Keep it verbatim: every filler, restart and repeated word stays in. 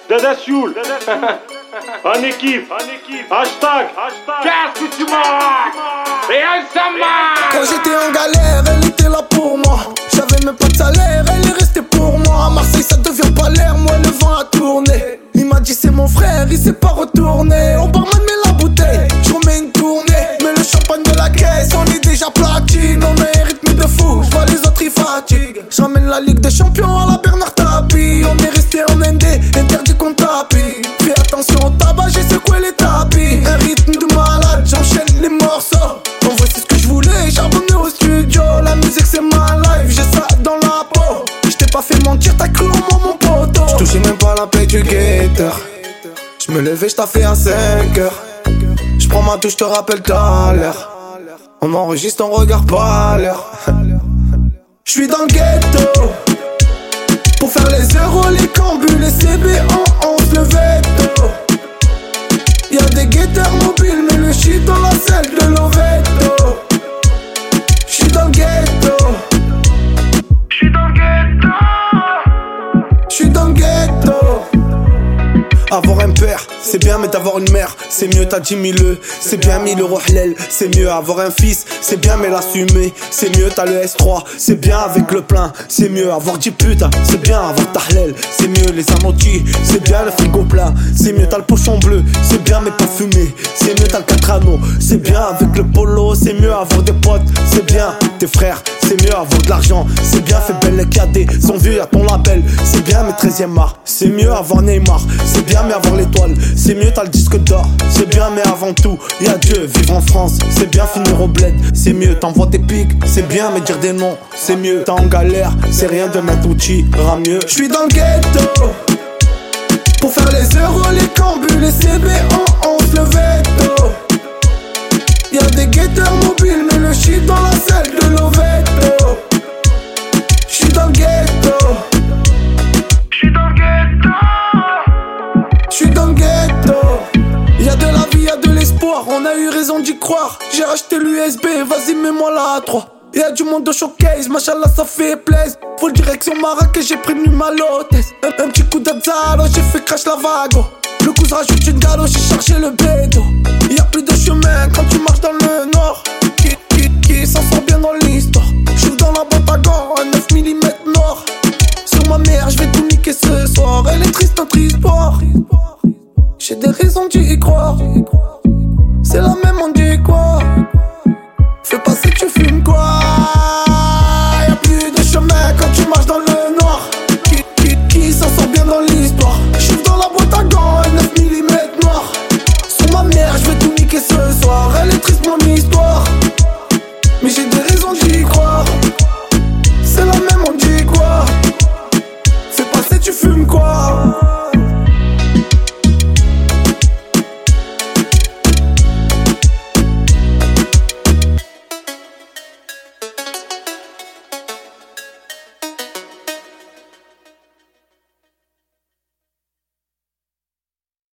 Dada Sioul. En équipe. En équipe. Hashtag. Hashtag. Qu'est-ce que tu m'as? Et ensemble. Quand j'étais en galère, elle était là pour moi. J'avais même pas de salaire, elle est restée pour moi. À Marseille, ça devient pas l'air, moi le vent a tourné. Il m'a dit c'est mon frère, il s'est pas retourné. On barman met la bouteille, je remets une tournée. Mais le champagne de la caisse, on est déjà platine. On a un rythme de fou, je vois les autres ils fatiguent. J'emmène la Ligue des Champions à la Bernard Tapie. On est resté en N D, interdit qu'on tapis. Fais attention au tabac, j'ai secoué les tapis. Un rythme de malade, j'enchaîne les morceaux. En vrai c'est ce que je voulais, j'ai revenu au studio. La musique c'est ma life, j'ai ça dans la peau. Je t'ai pas fait mentir, t'as cru en moi mon poteau. J'touchais même pas la paix du guetteur. J'me levais, j'taffais à cinq heures. J'prends ma touche, j'te rappelle tout à l'heure. On enregistre, on regarde pas l'heure. J'suis dans le ghetto. Pour faire les euros, les cambus, les C B en onze, le veto. Y'a des guetteurs mobiles, mais le shit dans la selle de l'Oveto. J'suis dans le ghetto. J'suis dans le ghetto. J'suis dans le ghetto. Avoir un père, c'est bien, mais d'avoir une mère, c'est mieux, t'as dix mille, c'est bien, mille euros halal, c'est mieux. Avoir un fils, c'est bien, mais l'assumer, c'est mieux, t'as le S trois, c'est bien, avec le plein, c'est mieux. Avoir dix putes, c'est bien, avoir ta halal, c'est mieux. Les amortis, c'est bien, le frigo plein, c'est mieux. T'as le pochon bleu, c'est bien, mais pas fumé, c'est mieux. T'as le quatre anneaux, c'est bien, avec le polo, c'est mieux. Avoir des potes, c'est bien, tes frères, c'est mieux. Avoir de l'argent, c'est bien, fait belle les cadets, sont vieux, y'a ton label, c'est bien, mais treizième art, c'est mieux. Avoir Neymar, c'est bien, mais avoir l'étoile, c'est mieux. T'as le disque d'or, c'est bien, mais avant tout y'a Dieu. Vivre en France, c'est bien. Finir au bled, c'est mieux. T'envoies tes pics, c'est bien, mais dire des noms, c'est mieux. T'es en galère, c'est rien de mettre outil, ira mieux. J'suis dans le ghetto. Pour faire les euros, les cambus, les C B en onze, le veto. Y'a des guetteurs mobiles, mais le shit dans la selle de l'Oveto. J'suis dans le ghetto. J'suis dans le ghetto. J'suis dans le ghetto. Y'a de la vie, y'a de l'espoir, on a eu raison d'y croire. J'ai acheté l'U S B, vas-y mets-moi la A trois. Y'a du monde au showcase, machallah ça fait plaise. Full direction Marrakech, j'ai prévenu ma lotesse. Un, un petit coup d'Abzalo, j'ai fait crash la vago. Le coup rajoute une galo, j'ai chargé le bédo. Y'a plus de chemin quand tu marches dans le nord. Qui, qui, qui s'en sort bien dans l'histoire. J'ouvre dans la boîte à gants, un neuf millimètres noir. Sur ma mère, j'vais tout niquer ce soir. Elle est triste, un triste sport. J'ai des raisons d'y croire. C'est la même.